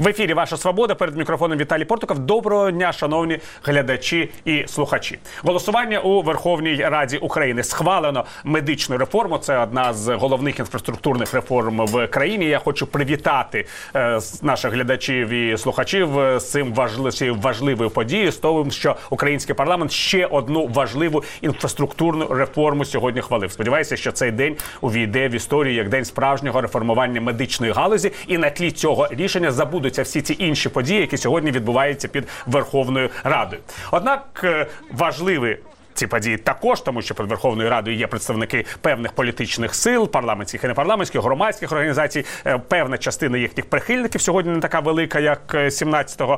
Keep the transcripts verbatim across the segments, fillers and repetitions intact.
В ефірі «Ваша свобода», перед мікрофоном Віталій Портуков. Доброго дня, шановні глядачі і слухачі. Голосування у Верховній Раді України. Схвалено медичну реформу. Це одна з головних інфраструктурних реформ в країні. Я хочу привітати е, наших глядачів і слухачів з цим важливою, важливою подією, з того, що український парламент ще одну важливу інфраструктурну реформу сьогодні хвалив. Сподіваюся, що цей день увійде в історію як день справжнього реформування медичної галузі, і на тлі цього рішення забудуться всі ці інші події, які сьогодні відбуваються під Верховною Радою. Однак важливі ці події також, тому що під Верховною Радою є представники певних політичних сил, парламентських і непарламентських, громадських організацій, певна частина їхніх прихильників сьогодні не така велика, як сімнадцятого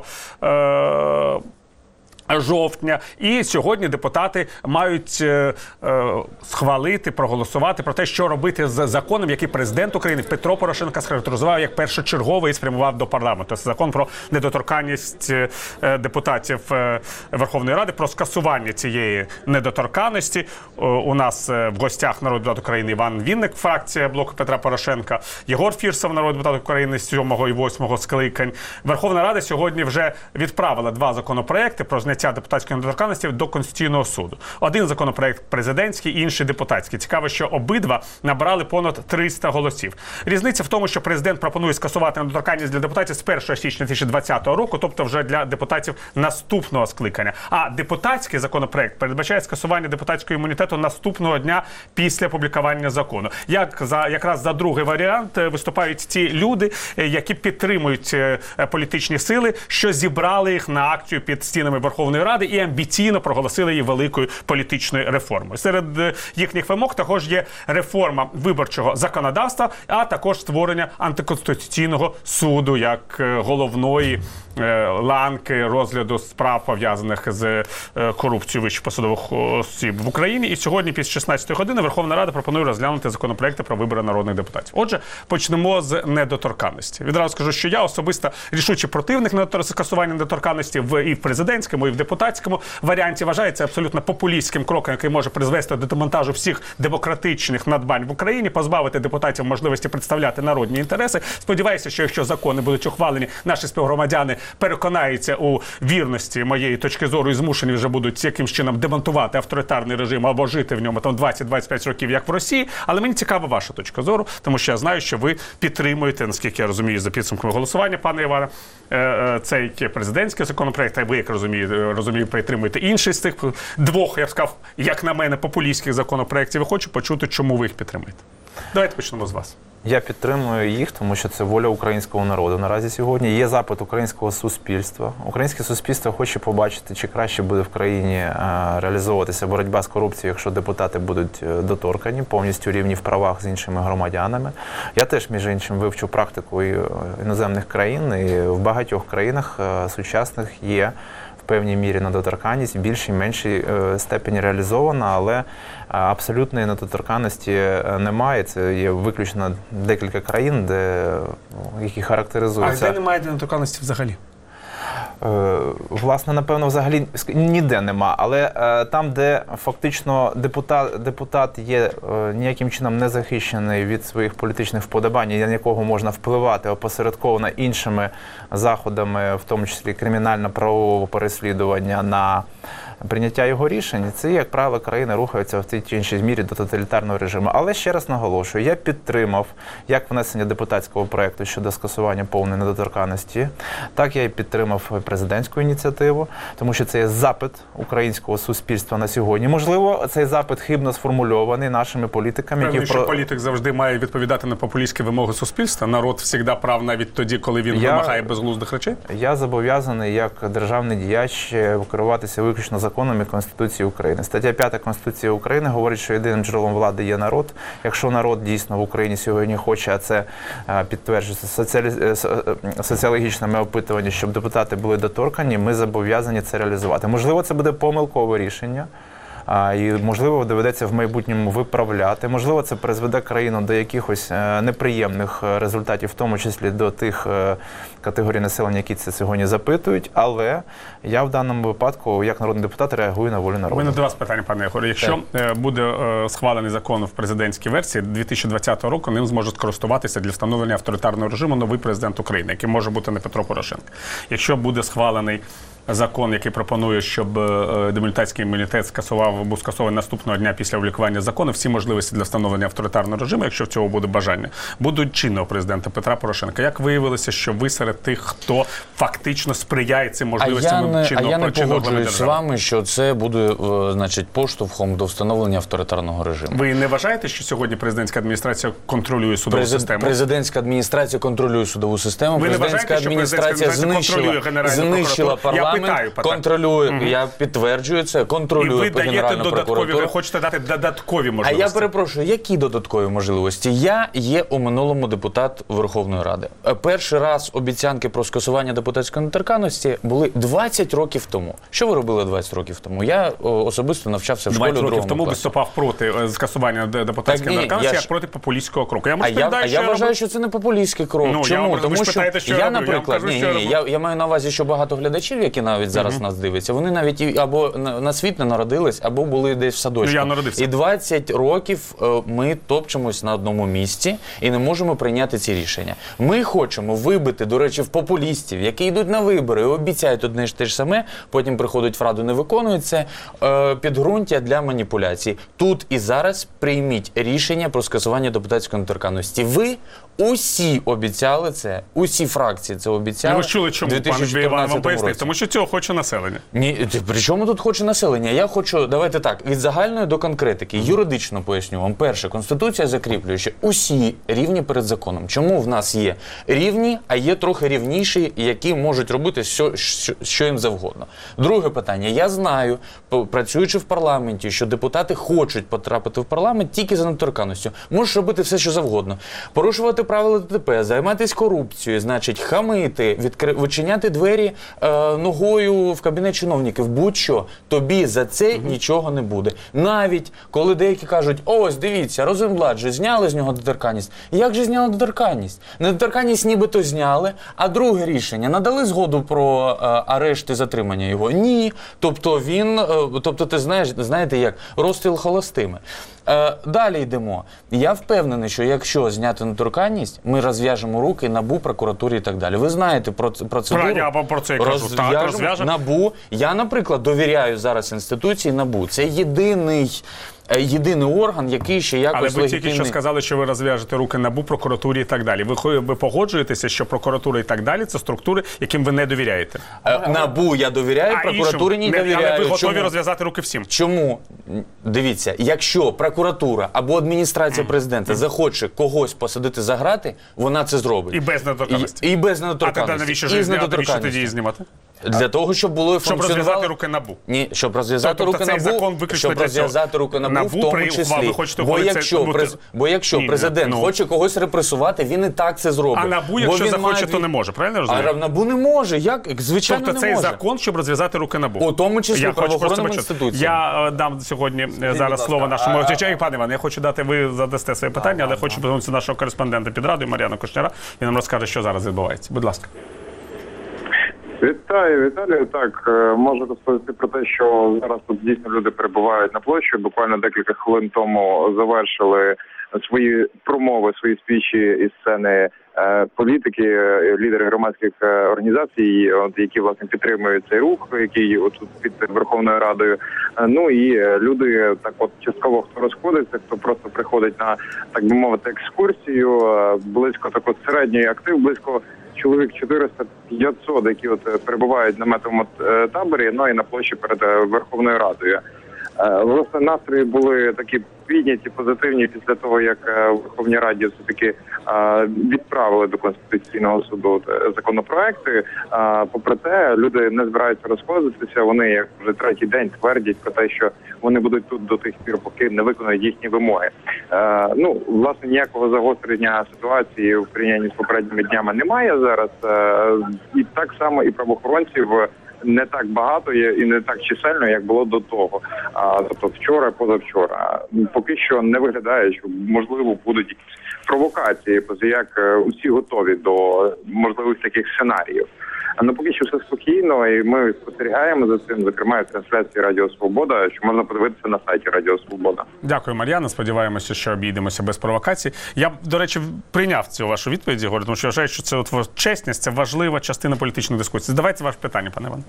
жовтня. І сьогодні депутати мають е, е, схвалити, проголосувати про те, що робити з законом, який президент України Петро Порошенко схарактеризував як першочерговий і спрямував до парламенту. Це закон про недоторканність е, депутатів е, Верховної Ради, про скасування цієї недоторканності. О, у нас е, в гостях народний депутат України Іван Вінник, фракція блоку Петра Порошенка, Єгор Фірсов, народний депутат України з сьомого і восьмого скликань. Верховна Рада сьогодні вже відправила два законопроекти про зняття депутатської недоторканності до Конституційного суду. Один законопроект президентський, інший депутатський. Цікаво, що обидва набрали понад триста голосів. Різниця в тому, що президент пропонує скасувати недоторканність для депутатів з першого січня дві тисячі двадцятого року, тобто вже для депутатів наступного скликання. А депутатський законопроект передбачає скасування депутатського імунітету наступного дня після публікування закону. Як за, якраз за другий варіант виступають ті люди, які підтримують політичні сили, що зібрали їх на акцію під стінами Верховної Ради і амбіційно проголосили її великою політичною реформою. Серед їхніх вимог також є реформа виборчого законодавства, а також створення антиконституційного суду як головної ланки розгляду справ, пов'язаних з корупцією вищих посадових осіб в Україні. І сьогодні після шістнадцятої години Верховна Рада пропонує розглянути законопроекти про вибори народних депутатів. Отже, почнемо з недоторканності. Відразу скажу, що я особисто рішучий противник скасування недоторканності в і в президентському, і в депутатському варіанті. Вважаю це абсолютно популістським кроком, який може призвести до демонтажу всіх демократичних надбань в Україні, позбавити депутатів можливості представляти народні інтереси. Сподіваюся, що якщо закони будуть ухвалені, наші співгромадяни переконаються у вірності моєї точки зору і змушені вже будуть якимсь чином демонтувати авторитарний режим або жити в ньому там двадцять-двадцять п'ять років, як в Росії. Але мені цікава ваша точка зору, тому що я знаю, що ви підтримуєте, наскільки я розумію, за підсумками голосування, пане Іване, цей президентський законопроект, а ви, як розумію, розумію, підтримуєте інший з тих двох, я б сказав, як на мене, популістських законопроектів. Я хочу почути, чому ви їх підтримуєте. Давайте почнемо з вас. Я підтримую їх, тому що це воля українського народу наразі сьогодні. Є запит українського суспільства. Українське суспільство хоче побачити, чи краще буде в країні реалізовуватися боротьба з корупцією, якщо депутати будуть доторкані, повністю рівні в правах з іншими громадянами. Я теж, між іншим, вивчу практику іноземних країн, і в багатьох країнах сучасних є в певній мірі недоторканність, в більшій, меншій степені реалізована, але абсолютної недоторканності немає. Це є виключно декілька країн, де, які характеризуються. А де немає недоторканності взагалі? Власне, напевно, взагалі ніде нема, але е, там, де фактично депутат, депутат є е, ніяким чином не захищений від своїх політичних вподобань, і на якого можна впливати опосередковано іншими заходами, в тому числі кримінально-правового переслідування на прийняття його рішень, це, як правило, країни рухаються в тій чи іншій мірі до тоталітарного режиму. Але ще раз наголошую, я підтримав як внесення депутатського проєкту щодо скасування повної недоторканності, так я і підтримав президентську ініціативу, тому що це є запит українського суспільства на сьогодні. Можливо, цей запит хибно сформульований нашими політиками. Певно, які що про... політик завжди має відповідати на популістські вимоги суспільства. Народ завжди прав навіть тоді, коли він я... вимагає безглуздих речей? Я зобов'язаний як державний діяч керуватися виключно законом і Конституцією України. Стаття п'ята Конституції України говорить, що єдиним джерелом влади є народ. Якщо народ дійсно в Україні сьогодні хоче, а це підтверджується соціалі... соціологічними опитуваннями, щоб депутати були доторкані, ми зобов'язані це реалізувати. Можливо, це буде помилкове рішення, А, і, можливо, доведеться в майбутньому виправляти. Можливо, це призведе країну до якихось е, неприємних результатів, в тому числі до тих е, категорій населення, які це сьогодні запитують. Але я в даному випадку, як народний депутат, реагую на волю народу. У мене до вас питання, пане Ігорю. Якщо так. буде е, схвалений закон в президентській версії, дві тисячі двадцятого року ним зможуть користуватися для встановлення авторитарного режиму новий президент України, який може бути не Петро Порошенко. Якщо буде схвалений закон, який пропонує, щоб демілітарський імунітет скасував, був скасований наступного дня після опублікування закону, всі можливості для встановлення авторитарного режиму, якщо в цього буде бажання, будуть чинного президента Петра Порошенка. Як виявилося, що ви серед тих, хто фактично сприяє цим можливостям чинного чинного? А я не погоджуюсь з держави? вами, що це буде, значить, поштовхом до встановлення авторитарного режиму. Ви не вважаєте, що сьогодні президентська адміністрація контролює судову Презид... систему? Президентська адміністрація контролює судову систему. Ви Президентська не вважаєте, адміністрація що президентська знищила, знищила парламент, питаю, контролює, угу. я підтверджую це, контролює Генеральну прокуратуру. І ви даєте додаткові, ви хочете дати додаткові можливості. А я перепрошую, які додаткові можливості? Я є у минулому депутат Верховної Ради. Перший раз обіцянки про скасування депутатської недоторканності були двадцять років тому. Що ви робили двадцять років тому? Я особисто навчався в школі другому двадцять років тому класі. виступав проти скасування депутатської недоторканності, як проти популістського кроку. Я, а я, а я вважаю, роблю... що це не популістський крок. Ну, Чому? Я, Тому що питаєте, що я, я наприклад, я, ні, кажу, ні, ні, я, я маю на увазі, що багато глядачів, які навіть зараз uh-huh. нас дивляться, вони навіть і, або на, на світ не народились, або були десь в садочку. Ну, я народився. І двадцять років е, ми топчемось на одному місці і не можемо прийняти ці рішення. Ми хочемо вибити, до речі, в популістів, які йдуть на вибори і обіцяють одне ж те ж саме, потім приходять в Раду, не виконують це, е, підґрунтя для маніпуляцій. Тут і зараз прийміть рішення про скасування депутатської недоторканності. Ви усі обіцяли це, усі фракції це обіцяли. Ви ж чули, чому пан Іван вам пояснив? Тому що цього хоче населення. Ні, при чому тут хоче населення? Я хочу, давайте так, від загальної до конкретики, юридично поясню вам. Перше, Конституція закріплює, що усі рівні перед законом. Чому в нас є рівні, а є трохи рівніші, які можуть робити що, що, що їм завгодно. Друге питання. Я знаю, працюючи в парламенті, що депутати хочуть потрапити в парламент тільки за недоторканністю. Можеш робити все, що завгодно. Порушувати правила ДТП, займатись корупцією, значить, хамити, відкри... відчиняти двері е, ногою в кабінет чиновників, будь-що, тобі за це mm-hmm. нічого не буде. Навіть коли деякі кажуть, ось, дивіться, Розенблат же зняли з нього недоторканність. Як же зняли недоторканність? Недоторканність нібито зняли, а друге рішення, надали згоду про е, арешт і затримання його? Ні. Тобто він, е, тобто ти знаєш, знаєте як, розстріл холостими. Е, далі йдемо. Я впевнений, що якщо зняти недоторканність, ми розв'яжемо руки НАБУ, прокуратурі і так далі. Ви знаєте про процедуру. Я про це кажу. Розв'яжемо Так, розв'яжемо. НАБУ. Я, наприклад, довіряю зараз інституції НАБУ. Це єдиний єдиний орган, який ще якось легітимний. Але ви легітимний... тільки що сказали, що ви розв'яжете руки НАБУ, прокуратурі і так далі. Ви, ви погоджуєтеся, що прокуратура і так далі – це структури, яким ви не довіряєте? Е, НАБУ я довіряю, а прокуратурі не, не довіряю. Але ви готові Чому? розв'язати руки всім? Чому? Дивіться, якщо прокуратура або адміністрація президента mm. захоче когось посадити за грати, вона це зробить. І без недоторканності. І, і без недоторканності. А тоді навіщо ж навіщо тоді її знімати? Для того, щоб було щоб розв'язати руки НАБУ. Ні, щоб розв'язати тобто руки цей НАБУ, закон виключно щоб для розв'язати цього. руки НАБУ, НАБУ в тому при... числі. Ви хочете бо якщо, бути... през... бо якщо Ні, президент ну... хоче когось репресувати, він і так це зробить. А НАБУ, якщо захоче, має... то не може, правильно розумію? А НАБУ не може, як? Звичайно, тобто не може. Тобто цей закон, щоб розв'язати руки НАБУ. У тому числі я правоохоронним інституціям. Я дам сьогодні Ні, зараз слово нашому а... Чечаю. Пане Іван, я хочу дати, ви задасте своє питання, а, але а, хочу повернутися до нашого кореспондента під Радою Мар'яна Кушняра. Він нам розкаже, що зараз відбувається. Будь ласка. Вітаю, Віталію. Так, можу розповісти про те, що зараз тут дійсно люди перебувають на площі. Буквально декілька хвилин тому завершили свої промови, свої спічі із сцени е, політики, лідери громадських організацій, от, які, власне, підтримують цей рух, який от під Верховною Радою. Ну і люди так от частково хто розходиться, хто просто приходить на, так би мовити, екскурсію, близько так от середньої актив, близько чоловік чотириста-п'ятсот, які от перебувають на наметовому таборі, ну і на площі перед Верховною Радою. Власне, настрої були такі підняті, позитивні після того, як в Верховній Раді все-таки відправили до Конституційного суду законопроекти. Попри те, люди не збираються розходитися, вони як вже третій день твердять про те, що вони будуть тут до тих пір, поки не виконують їхні вимоги. Ну, власне, ніякого загострення ситуації в порівнянні з попередніми днями немає зараз. І так само і правоохоронців не так багато є і не так чисельно, як було до того. А тобто вчора, позавчора. Поки що не виглядає, що можливо будуть якісь провокації, як усі готові до можливих таких сценаріїв. Ну, поки що все спокійно, і ми спостерігаємо за цим, зокрема, в трансляції Радіо Свобода, що можна подивитися на сайті Радіо Свобода. Дякую, Мар'яна. Сподіваємося, що обійдемося без провокацій. Я, до речі, прийняв цю вашу відповідь, Ігор, тому що вважаю, що це от чесність, це важлива частина політичної дискусії. Задавайте ваше питання, пане Іван.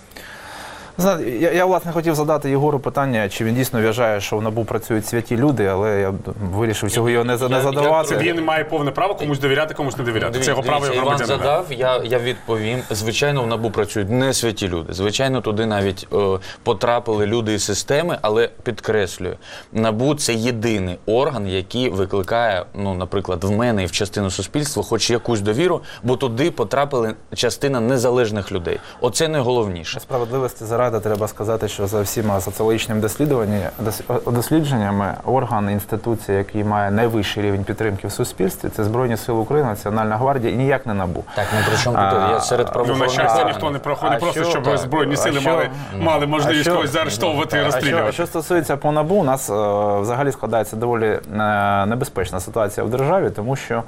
Я, я, власне, хотів задати Єгору питання, чи він дійсно вважає, що в НАБУ працюють святі люди, але я вирішив цього його не, не задавати. Він має повне право комусь довіряти, комусь не довіряти. Дивіться, це його право Іван громадянина. задав, я, я відповім. Звичайно, в НАБУ працюють не святі люди. Звичайно, туди навіть о, потрапили люди із системи, але підкреслюю, НАБУ – це єдиний орган, який викликає, ну, наприклад, в мене і в частину суспільства хоч якусь довіру, бо туди потрапили частина незалежних людей. Оце найголовніше. Справедливості заради треба сказати, що за всіма соціологічними дослідженнями орган, інституція, який має найвищий рівень підтримки в суспільстві, це Збройні Сили України, Національна гвардія і ніяк не НАБУ. Так, ну при чому тут? Я серед правоохоронних Ну, на щастя, органів. ніхто не проходить, просто що? щоб Так. Збройні А сили що? мали, мали можливість що? когось заарештовувати і А що, розстрілювати. що стосується по НАБУ, у нас е, взагалі складається доволі е, небезпечна ситуація в державі, тому що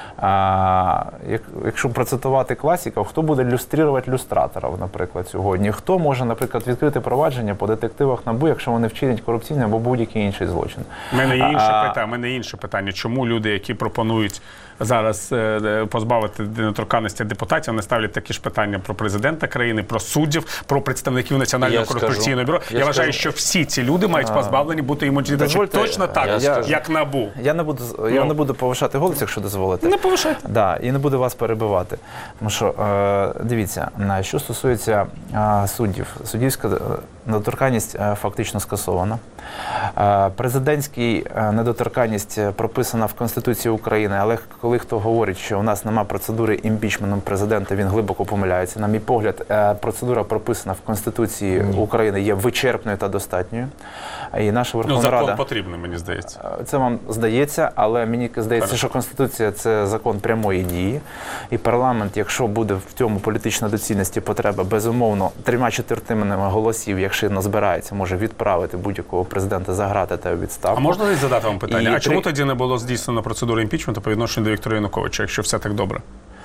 А, як, якщо процитувати класиків, хто буде люструвати люстраторів, наприклад, сьогодні? Хто може, наприклад, відкрити провадження по детективах НАБУ, якщо вони вчинять корупційний або будь-який інший злочин? У мене є інше А, питання. У мене є інше питання. Чому люди, які пропонують зараз е, позбавити недоторканності депутатів, не ставлять такі ж питання про президента країни, про суддів, про представників Національного Я антикорупційного бюро? Я, я вважаю, скажу. що всі ці люди мають позбавлені бути імунітету. Дозвольте, Точно так, я як, скажу. НАБУ. Я не буду, я Ну. не буду повишати голос, якщо дозволите. Не повишайте. Да, і не буду вас перебивати. Тому що, е, дивіться, на що стосується е, суддів, суддівська е, недоторканність е, фактично скасована. Е, президентський е, недоторканність прописана в Конституції України, але коли хто говорить, що у нас немає процедури імпічменту президента, він глибоко помиляється. На мій погляд, е, процедура прописана в Конституції mm. України є вичерпною та достатньою. І наша Верховна Ну, закон Рада... потрібний, мені здається. Це вам здається, але мені здається, Хорошо. що Конституція – це закон прямої дії. І парламент, якщо буде в цьому політична доцільності потреба, безумовно, трьома четвертинами голосів, якщо назбирається, може відправити будь-якого президента за грати та у відставку. А можна десь задати вам питання? І а чому три- тоді не було здійснено процедури імпічменту по відношенню до Віктора Януковича, якщо все так добре?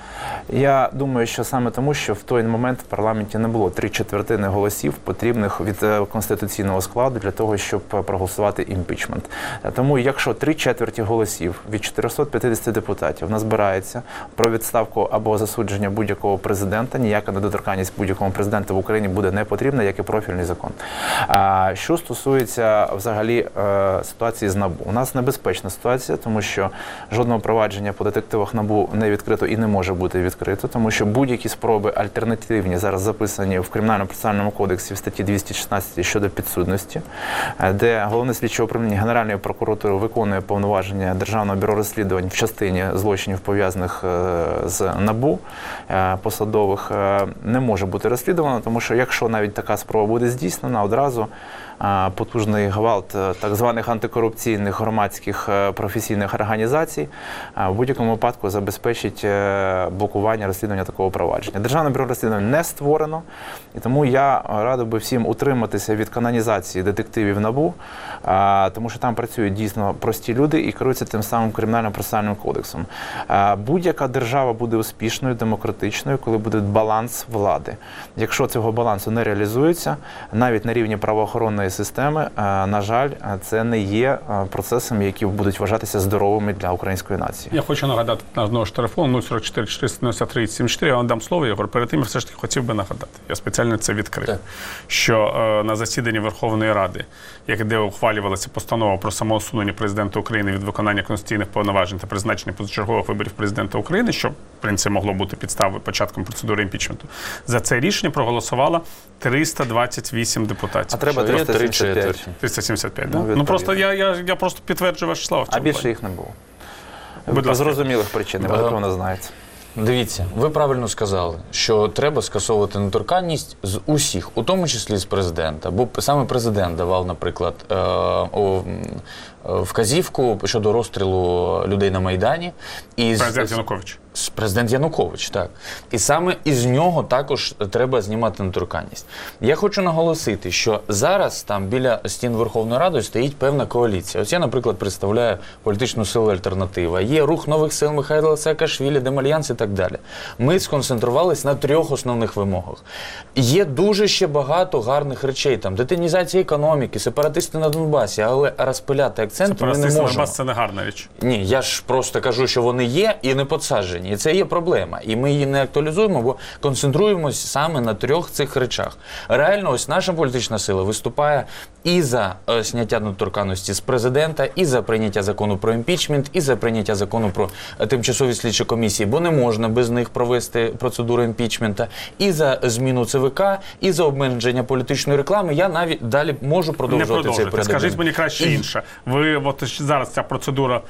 Я думаю, що саме тому, що в той момент в парламенті не було три четвертини голосів, потрібних від е, конституційного складу для того, щоб е, проголосувати імпічмент. Е, Тому, якщо три четверті голосів від чотирьохсот п'ятдесят депутатів назбирається про відставку або засудження будь-якого президента, ніяка недоторканність будь-якому президенту в Україні буде не потрібна, як і профільний закон. А що стосується взагалі е, ситуації з НАБУ, у нас небезпечна ситуація, тому що жодного провадження по детективах НАБУ не відкрито і не може бути відкрито. Тому що будь-які спроби альтернативні зараз записані в Кримінально-процесуальному кодексі в статті двісті шістнадцять щодо підсудності, де Головне слідче управління Генеральної прокуратури виконує повноваження Державного бюро розслідувань в частині злочинів, пов'язаних з НАБУ посадових, не може бути розслідувано, тому що якщо навіть така спроба буде здійснена, одразу потужний гвалт так званих антикорупційних громадських професійних організацій в будь-якому випадку забезпечить блокування розслідування такого провадження. Державне бюро розслідувань не створено, і тому я радив би всім утриматися від канонізації детективів НАБУ, тому що там працюють дійсно прості люди і керуються тим самим Кримінально-процесуальним кодексом. Будь-яка держава буде успішною, демократичною, коли буде баланс влади. Якщо цього балансу не реалізується, навіть на рівні правоохоронної системи, на жаль, це не є процесами, які будуть вважатися здоровими для української нації. Я хочу нагадати наш наш телефон нуль сорок чотири чотириста дев'яносто три сімдесят чотири. Я вам дам слово, Ігор. Перед тим я все ж таки хотів би нагадати. Я спеціально це відкрив. Так. Що е, на засіданні Верховної Ради, як де ухвалювалася постанова про самоусунення президента України від виконання конституційних повноважень та призначення позачергових виборів президента України, що, в принципі, могло бути підставою початком процедури імпічменту, за це рішення проголосувало триста двадцять вісім депутатів. А треба триста сімдесят п'ять. триста сімдесят п'ять, да? Ну, Ну, просто я, я, я просто підтверджую ваші слова. в А цьому більше плані. їх не було. Будь По ласка. зрозумілих причин, ви напевно знаєте. Дивіться, ви правильно сказали, що треба скасовувати недоторканність з усіх, у тому числі з президента. Бо саме президент давав, наприклад, е, о, вказівку щодо розстрілу людей на Майдані. І Президент Янукович. Президент Янукович, так. І саме із нього також треба знімати недоторканність. Я хочу наголосити, що зараз там біля стін Верховної Ради стоїть певна коаліція. Ось я, наприклад, представляю політичну силу «Альтернатива». Є рух нових сил Михайла Саакашвілі, Демальянс і так далі. Ми сконцентрувалися на трьох основних вимогах. Є дуже ще багато гарних речей, там, детінізація економіки, сепаратисти на Донбасі, але розпиляти акценти ми не можемо. Донбас – це не гарна річ. Ні, я ж просто кажу, що вони є і не підсаджені. І це є проблема. І ми її не актуалізуємо, бо концентруємося саме на трьох цих речах. Реально, ось наша політична сила виступає і за е, зняття недоторканності з президента, і за прийняття закону про імпічмент, і за прийняття закону про е, тимчасові слідчі комісії, бо не можна без них провести процедуру імпічмента, і за зміну ЦВК, і за обмеження політичної реклами. Я навіть далі можу продовжувати цей порядок. Скажіть мені краще і... інше. Ви от зараз ця процедура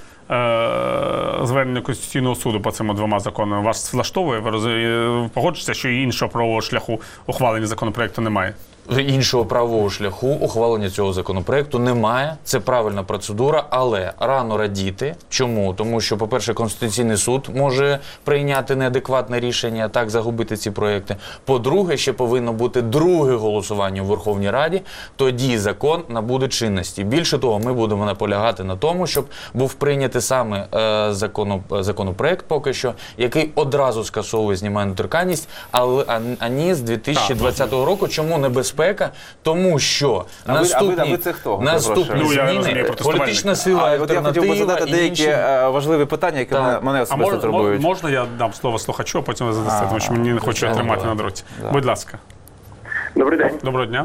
звернення Конституційного суду по цим двома законам вас влаштовує? Ви роз... погоджуєтеся, що і іншого правового шляху ухвалення законопроекту немає? Іншого правового шляху ухвалення цього законопроекту немає. Це правильна процедура, але рано радіти. Чому? Тому що, по-перше, Конституційний суд може прийняти неадекватне рішення, так загубити ці проекти. По-друге, ще повинно бути друге голосування у Верховній Раді, тоді закон набуде чинності. Більше того, ми будемо наполягати на тому, щоб був прийнятий саме е, закону, законопроект поки що, який одразу скасовує, знімає недоторканність, але ані з дві тисячі двадцятого року. Чому небезпечно? Тому що а наступні, ви, а ви, а ви це хто? наступні ну, зміни, розумію, політична сила, а, альтернатива я хотів би задати і деякі інші... важливі питання, які так. мене, мене особисто а турбують. Можна я дам слово слухачу, а потім ви задасте, тому що мені не хочу тримати на дроті. Да. Будь ласка. Добрий день. Доброго дня.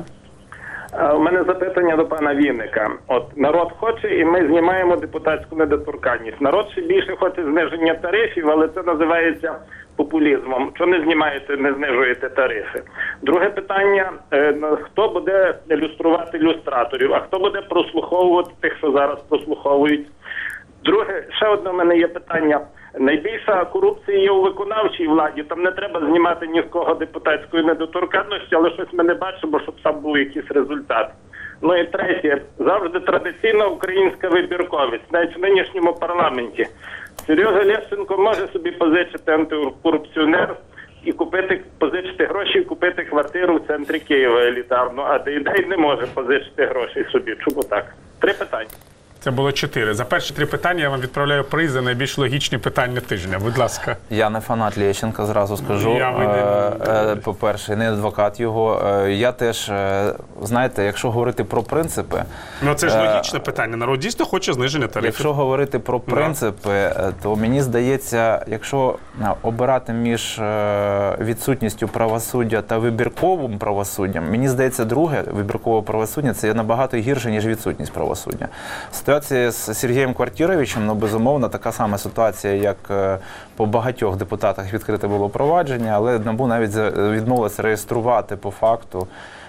У мене запитання до пана Вінника. От народ хоче, і ми знімаємо депутатську недоторканність. Народ ще більше хоче зниження тарифів, але це називається популізмом. Чому не знімаєте, не знижуєте тарифи? Друге питання, хто буде люструвати люстраторів, а хто буде прослуховувати тих, що зараз прослуховують? Друге, ще одне в мене є питання. Найбільша корупція є у виконавчій владі. Там не треба знімати ні з кого депутатської недоторканності, але щось ми не бачимо, щоб там був якийсь результат. Ну і третє, завжди традиційна українська вибірковість, навіть в нинішньому парламенті. Сережа Лещенко може собі позичити антикорупціонер і купити, позичити гроші і купити квартиру в центрі Києва елітарну, а Дейдей не може позичити гроші собі. Чому так? Три питання. Це було чотири. За перші три питання я вам відправляю приз за найбільш логічні питання тижня. Будь ласка. Я не фанат Лещенка, зразу скажу. Я е, По-перше, не адвокат його. Я теж, знаєте, якщо говорити про принципи... Ну це ж логічне питання. Народ дійсно хоче зниження тарифів. Якщо говорити про принципи, то мені здається, якщо обирати між відсутністю правосуддя та вибірковим правосуддям, мені здається, друге, вибіркове правосуддя, це набагато гірше, ніж відсутність правосуддя. Ситуація з Сергієм Квартіровичем, ну, безумовно, така сама ситуація, як по багатьох депутатах відкрите було провадження, але НАБУ навіть відмовилося реєструвати по факту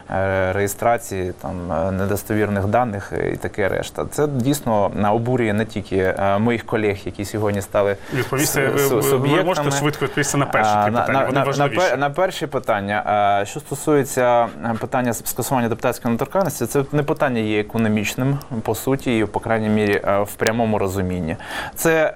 реєстрації там недостовірних даних і таке решта. Це дійсно обурює не тільки моїх колег, які сьогодні стали відповісти, суб'єктами. Ви можете швидко відповісти на перші три питання, вони важливіші. На, на перші питання. Що стосується питання скасування депутатської недоторканності, це не питання є економічним, по суті, і, по крайній мірі, в прямому розумінні. Це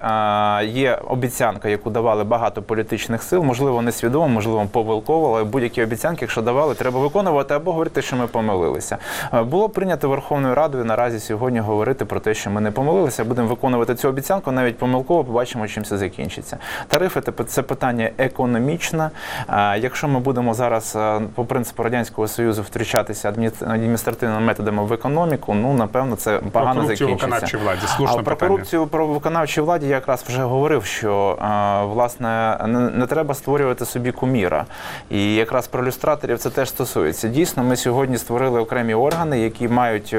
є обіцянка, яку давали багато політичних сил, можливо, несвідомо, можливо, помилково, але будь-які обіцянки, якщо давали, треба виконувати або говорити, що ми помилилися. Було прийнято Верховною Радою наразі сьогодні говорити про те, що ми не помилилися, будемо виконувати цю обіцянку, навіть помилково побачимо, чим це закінчиться. Тарифи – це питання економічне. Якщо ми будемо зараз по принципу Радянського Союзу втручатися адміністративними методами в економіку, ну, напевно, це погано закінчиться. Владі, слушне а про корупцію про виконавчій владі я якраз вже говорив, що, власне, не, не треба створювати собі куміра. І якраз про люстраторів це теж стосується. Дійсно, ми сьогодні створили окремі органи, які мають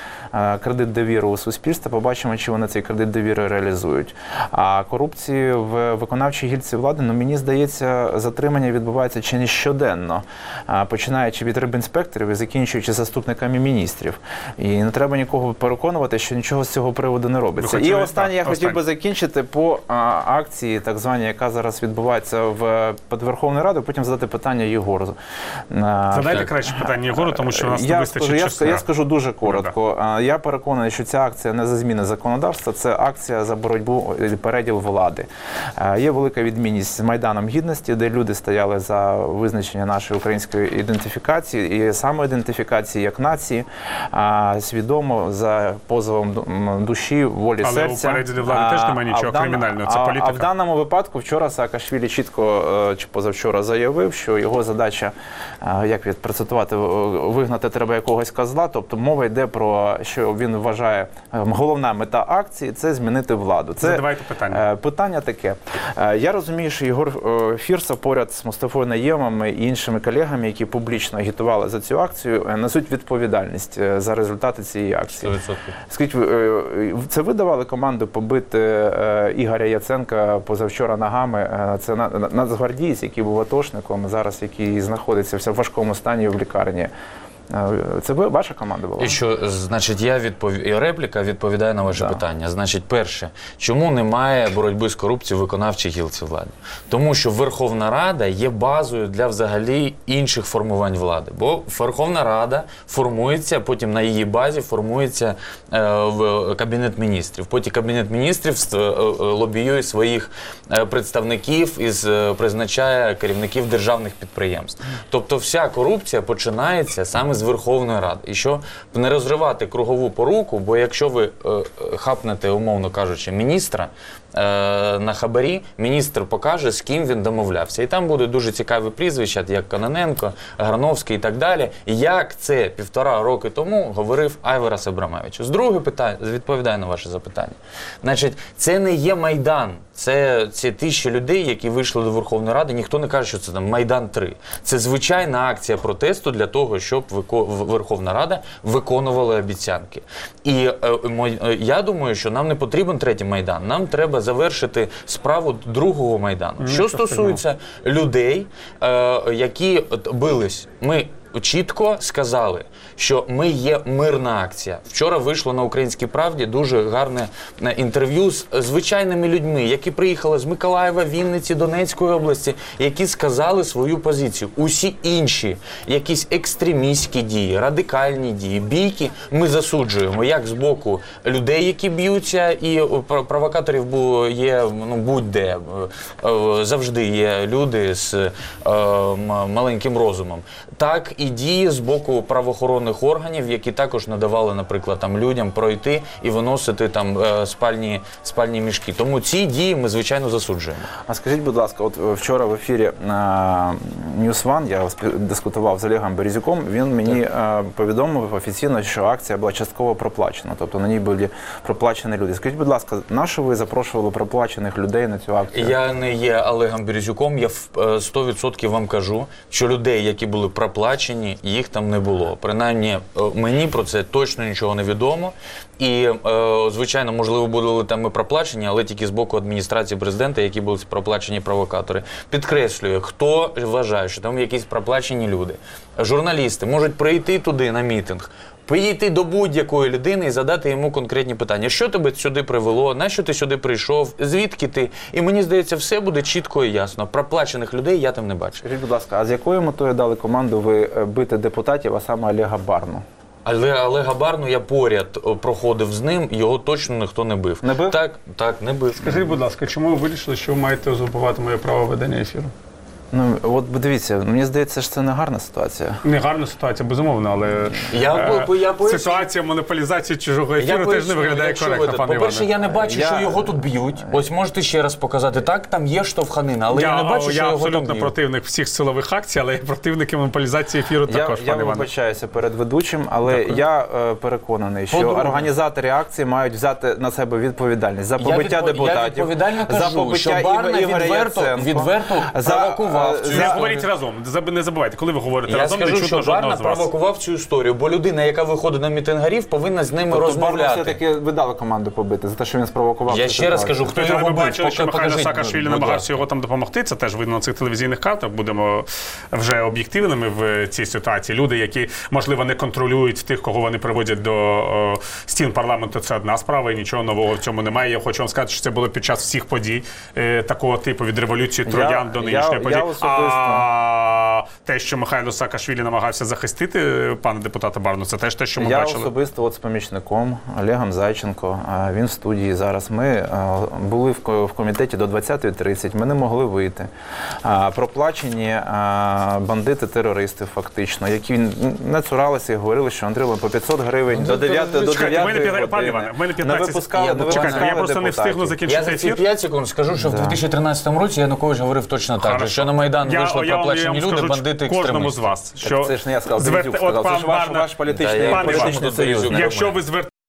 кредит довіри у суспільства, побачимо, чи вони цей кредит довіри реалізують. А корупції в виконавчій гілці влади, ну, мені здається, затримання відбувається чи не щоденно, починаючи від рибінспекторів і закінчуючи заступниками міністрів. І не треба нікого переконувати, що нічого з цього приводу не робиться. І останнє я хотів би закінчити по а, акції, так званій, яка зараз відбувається в під Верховною Радою, потім задати питання Єгору. Задайте краще питання Єгору, тому що у нас не вистачить часу. Я скажу дуже коротко. Я переконаний, що ця акція не за зміни законодавства, це акція за боротьбу і переділ влади. Є велика відмінність з Майданом Гідності, де люди стояли за визначення нашої української ідентифікації і самоідентифікації як нації, свідомо за позовом душі, волі, але серця. Але у переділі влади теж немає нічого кримінального, це а, політика. А в даному випадку вчора Саакашвілі чітко, чи позавчора, заявив, що його задача, як від процитувати, вигнати треба якогось козла, тобто мова йде про, що він вважає, головна мета акції – це змінити владу. Це Задавайте питання. Питання таке. Я розумію, що Єгор Фірсов поряд з Мустафою Найємом і іншими колегами, які публічно агітували за цю акцію, несуть відповідальність за результати цієї акції. сто відсотків. Скажіть, це ви давали команду побити Ігоря Яценка позавчора ногами? Це нацгвардієць, який був атошником, зараз який знаходиться в важкому стані в лікарні. Це ви, ваша команда була? І що, значить, я відпов... і репліка відповідає на ваше да. питання. Значить, перше, чому немає боротьби з корупцією в виконавчій гілці влади? Тому що Верховна Рада є базою для взагалі інших формувань влади. Бо Верховна Рада формується, потім на її базі формується е, в Кабінет міністрів. Потім Кабінет міністрів е, е, лобіює своїх е, представників і е, призначає керівників державних підприємств. Тобто вся корупція починається саме з Верховної Ради. І що не розривати кругову поруку, бо якщо ви е, хапнете, умовно кажучи, міністра е, на хабарі, міністр покаже, з ким він домовлявся. І там буде дуже цікаві прізвища, як Кононенко, Грановський і так далі. Як це півтора роки тому говорив Айварас Абрамович. З друге питання, відповідаю на ваше запитання. Значить, це не є Майдан. Це, це тисячі людей, які вийшли до Верховної Ради. Ніхто не каже, що це там Майдан три. Це звичайна акція протесту для того, щоб Верховна Рада виконувала обіцянки. І е, е, я думаю, що нам не потрібен третій Майдан. Нам треба завершити справу другого Майдану. Mm, що стосується людей, е, які бились, ми чітко сказали, що ми є мирна акція. Вчора вийшло на «Українській правді» дуже гарне інтерв'ю з звичайними людьми, які приїхали з Миколаєва, Вінниці, Донецької області, які сказали свою позицію. Усі інші якісь екстремістські дії, радикальні дії, бійки ми засуджуємо, як з боку людей, які б'ються, і провокаторів є, ну, будь-де. Завжди є люди з е, маленьким розумом. Так і дії з боку правоохоронних органів, які також надавали, наприклад, там людям пройти і виносити там спальні, спальні мішки. Тому ці дії ми, звичайно, засуджуємо. А скажіть, будь ласка, от вчора в ефірі на Ньюс Ван я дискутував з Олегом Березюком, він мені так. повідомив офіційно, що акція була частково проплачена, тобто на ній були проплачені люди. Скажіть, будь ласка, на що ви запрошували проплачених людей на цю акцію? Я не є Олегом Березюком, я сто відсотків вам кажу, що людей, які були проплачені, їх там не було. Принаймні, мені про це точно нічого не відомо. І, звичайно, можливо, були там і проплачені, але тільки з боку адміністрації президента, які були проплачені провокатори. Підкреслюю, хто вважає, що там якісь проплачені люди. Журналісти можуть прийти туди на мітинг, підійти до будь-якої людини і задати йому конкретні питання. Що тебе сюди привело? Нащо ти сюди прийшов? Звідки ти? І мені здається, все буде чітко і ясно. Проплачених людей я там не бачу. Скажіть, будь ласка, а з якою метою дали команду ви бити депутатів, а саме Олега Барну? Але Олега Барну я поряд проходив з ним, його точно ніхто не бив. Не бив? Так, так, не бив. Скажіть, будь ласка, чому ви вирішили, що ви маєте узурпувати моє право ведення ефіру? Ну, от дивіться, мені здається, що це не гарна ситуація. Не гарна ситуація, безумовно, але я, е, по, я ситуація монополізації чужого ефіру я теж не виглядає коректно, пане По-перше, Іване. я не бачу, Я... що його тут б'ють. Ось можете ще раз показати. Так, там є штовханина, але я, я не бачу, я що його там б'ють. Я абсолютно противник всіх силових акцій, але я противник монополізації ефіру я, також, я пане Іване. Я вибачаюся перед ведучим, але Дякую. я е, переконаний, що По-друге. організатори акції мають взяти на себе відповідальність за побиття я відпо... депутатів, я відповідально кажу, за побиття що Барна Ігоря відверто, Яценко, відверто за, провокував цю Не історію. говоріть разом, не забувайте, коли ви говорите Я разом, скажу, не чутно що жодного Барна з вас. провокував цю історію, бо людина, яка виходить на мітингарів, повинна з ними тобто розмовляти. все-таки ви дали команду побити за те, що він спровокував. Я ще раз кажу, хто Тобто, його ви бив, бачили, що поки Михайло покажіть, Саакашвілі будь намагався ласка. його там допомогти. Це теж видно на цих телевізійних картах. Будемо вже об'єктивними в цій ситуації. Люди, які, можливо, не контролюють тих, кого вони приводять до о, стін парламенту, це одна справа, і нічого нового в цьому немає. Я хочу вам сказати, що це було під час всіх подій е, такого типу, від революції троян до нинішньої я, події. особисто. А те, що Михайло Саакашвілі намагався захистити пана депутата Барну, це теж те, що ми Я бачили. особисто от з помічником Олегом Зайченко, а, він в студії зараз. Ми а, були в ко- в комітеті до двадцятої тридцять, ми не могли вийти. А, Проплачені а, бандити-терористи фактично, які не цуралися і говорили, що Андрій по п'ятсот гривень до дев'ятої до Чекайте, в мене дев'ятої п'ять- пане години. Іване, в мене Не п'ятнадцять випускали, Я- не чекайте, випускали я просто не депутатів. встигну закінчити. Я за ці ефір. п'ять секунд скажу, що в дві тисячі тринадцятому році Янукович говорив точно так, же, Хорошо. що на Майдан Я- вийшли я вам- проплачені я вам люди, скажу бандити, кожному з екстремісти. вас, що Так це ж не я сказав, звер- Березюк от сказав, це пан ж ваш, Барна- ваш політичний, Да, я Пане політичний Іване, союз. Березюк. якщо ви звертаєте